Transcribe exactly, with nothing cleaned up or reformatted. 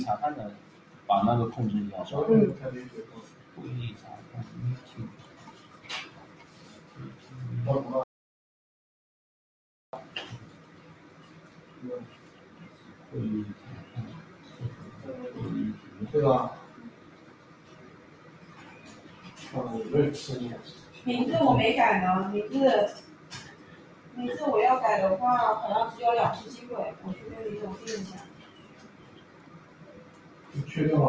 查看的，把那个控制一下。 嗯。 会议查看 meeting。会议查看。 对吧？嗯，我也是。 名字我没改呢，名字名字我要改的话，好像只有两次机会，我去跟李总定一下。 你确定吗？